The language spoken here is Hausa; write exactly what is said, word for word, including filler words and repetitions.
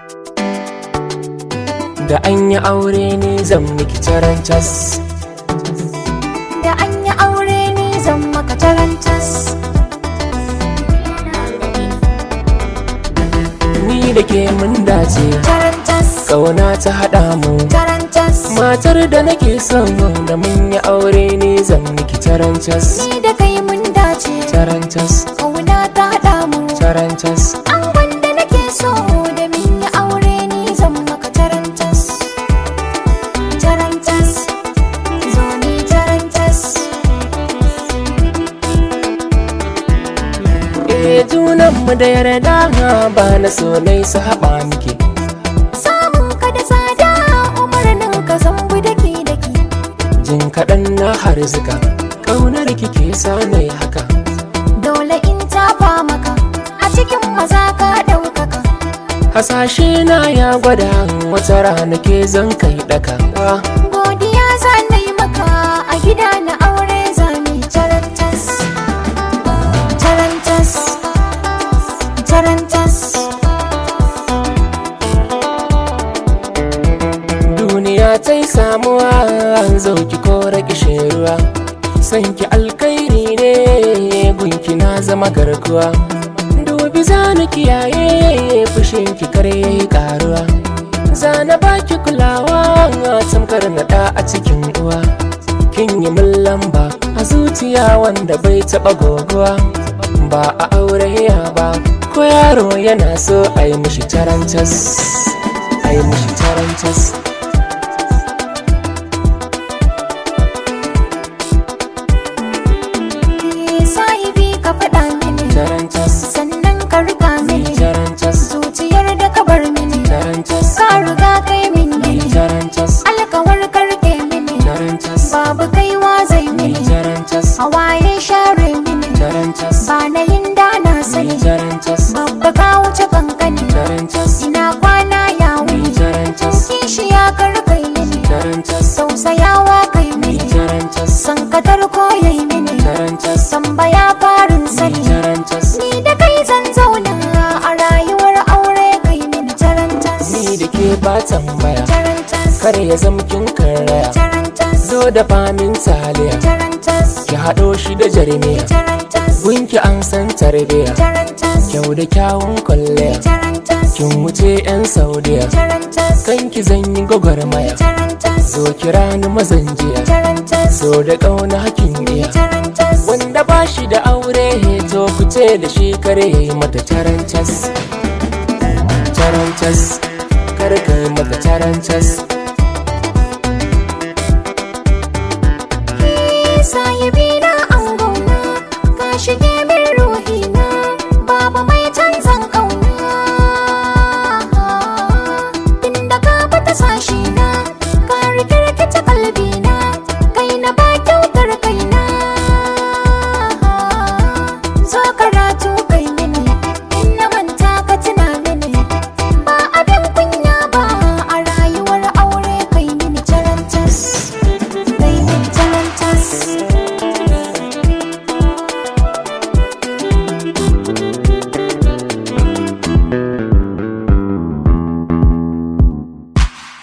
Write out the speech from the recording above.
Da an yi aure ne zan miki tarantas. Da an yi aure ni zan maka tarantas. Ni da ke mun dace, Tarantas, ƙauna ta haɗa mu. tarantas, Matar da nake son da mun yi aure ne zan miki tarantas. ni da kai mun dace. Tarantas, Kauna ta haɗa mu. tarantas. An wanda nake so da mun yi aure ni zan maka tarantas. Tarantas, zo ni tarantas. Eh junanmu da yarda ba na so nai su haɓa miki. Samun ka da tsada umarnin ka zan bi daki daki. Jin kaɗan na harzuka, ƙaunar kike sa nai haka. Dole in tafa maka a cikin maza ka ɗaukaka. Hasashe na ya gwada wata rana ke zan kai ɗaka. Godiya za na yi maka a gida na aure za mu yi tarantas. Tarantas, tarantas. Duniya ta yi samuwa an zauki kora kishin ruwa. Sanki alkairi ne gunki na zama garkuwa. Dubi za ni kiyaye fushinki kar yayi karuwa. Za na baki kulawa tamkar naɗa a cikin uwa. Kin yi min lamba a zuciya wanda bai taɓa goguwa. Ba a aure ya ba ko yaro yana so a yi mishi tarantas. A yi mishi tarantas. Eh, sahibi ka faɗa mini, Tarantas, sannan ka riga mini. tarantas, Zuciyar da ka bar mini, tarantas, ka riga kai mini. tarantas, Alkawar karke mini, tarantas, babu kaiwa zai mini. tarantas, Hawaye share mini, tarantas, ba na yin da na sani. tarantas, Babba ka wuce kankani, tarantas, ina kwana ya wuni. tarantas, Kishi ya karkai mini, tarantas, tausayawa kai mini. tarantas, Sankatar ko yayi mini, tarantas, tambaya farin sani. tarantas. Ni da kai zan zauna a rayuwar aure kai mini tarantas. Ni da ke ba tambaya, Tarantas, kar ya zama kin karaya. tarantas, Zo da famin taliya, tarantas, ki haɗo shi da jarmiya. tarantas, Gunki an san tarbiya, tarantas, kyau da kyawun kwalliya. tarantas, Kin wuce 'yan Saudiya, tarantas, kanki zan yi gwagwarmaya. tarantas, Zo kira ni mazanjiya, tarantas, so da ƙauna hakin iya. tarantas. Wanda ba shi da aure to ku ce da shi kare ya yi mata tarantas. Tarantas, kar ka yi mata tarantas.